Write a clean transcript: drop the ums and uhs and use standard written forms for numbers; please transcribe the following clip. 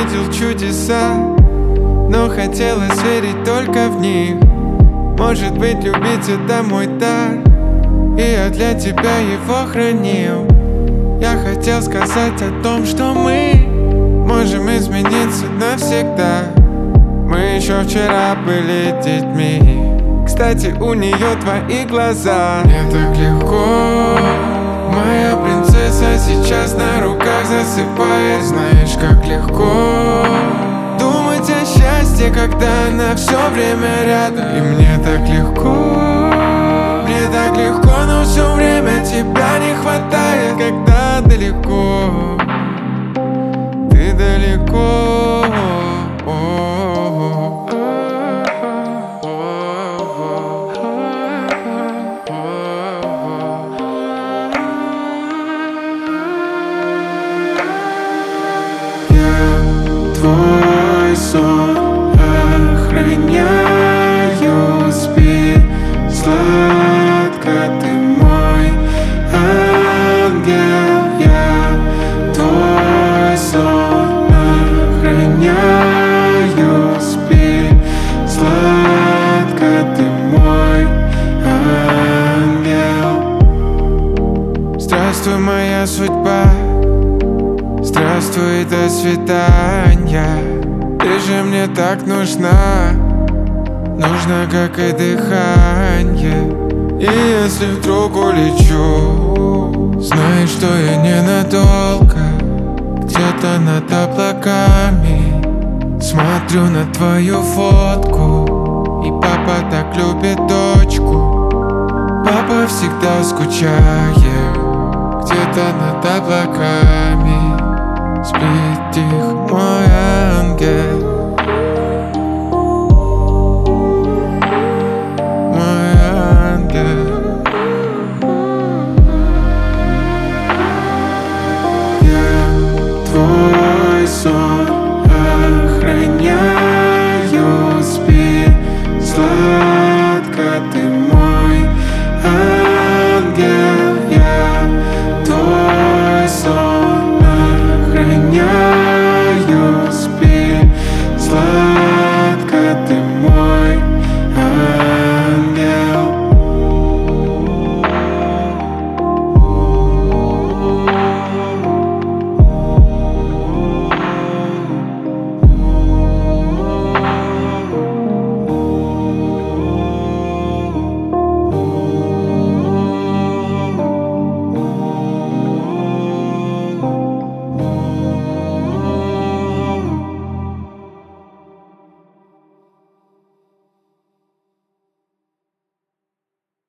видел чудеса, но хотелось верить только в них. Может быть, любить это мой дар, и я для тебя его хранил. Я хотел сказать о том, что мы можем измениться навсегда. Мы еще вчера были детьми. Кстати, у нее твои глаза. Мне так легко, моя принцесса сейчас на руках засыпает. Знаешь, как легко думать о счастье, когда она все время рядом. И мне так легко, но все время тебя не хватает. Когда далеко, ты далеко. Твой сон охраняю, спи сладко, ты мой ангел. Я твой сон охраняю, спи сладко, ты мой ангел. Здравствуй, моя судьба. Здравствуй, до свидания. Ты же мне так нужна, нужна, как и дыхание. И если вдруг улечу, знай, что я ненадолго. Где-то над облаками смотрю на твою фотку. И папа так любит дочку. Папа всегда скучает где-то над облаками. Спит тихо мой ангел.